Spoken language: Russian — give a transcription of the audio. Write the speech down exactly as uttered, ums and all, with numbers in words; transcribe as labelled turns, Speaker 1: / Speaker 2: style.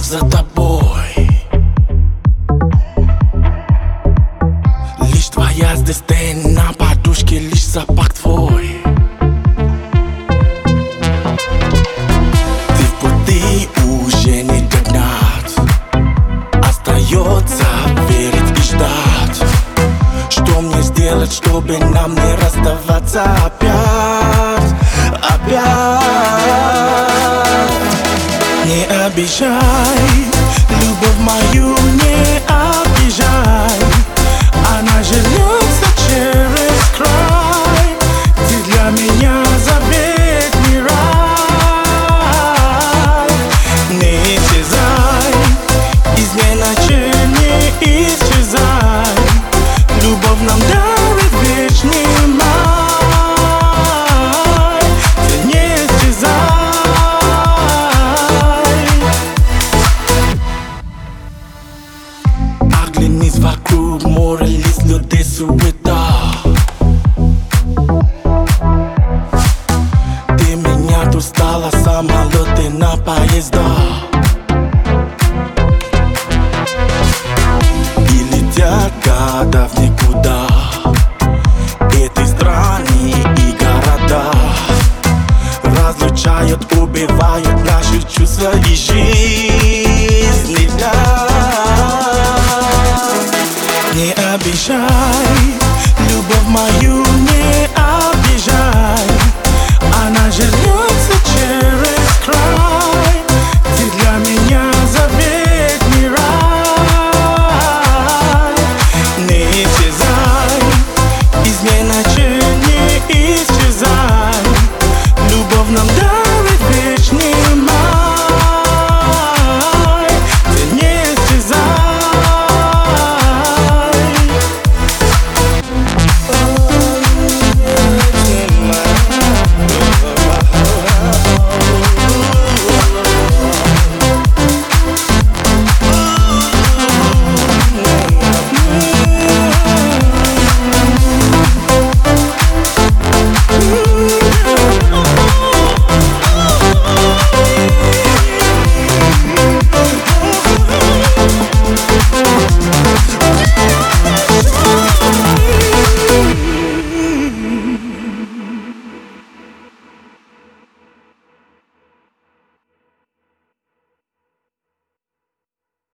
Speaker 1: за тобой. Лишь твоя здесь тень на подушке, лишь запах твой. Ты в пути уже не догнать. Остается верить и ждать. Что мне сделать, чтобы нам не расставаться опять, опять? Не обижай, любовь мою не обижай. Она же льется через край. Ты для меня завет не рай. Не исчезай, измена же не исчезай. Любовь нам дарит вечный май. Ты не исчезай. Оглянись вокруг, море лиц, людей, суета. Ты меня тут стала, самолеты на поезда. И летят года в никуда. Эти страны и города разлучают, убивают наши чувства и жизнь. Не обижай,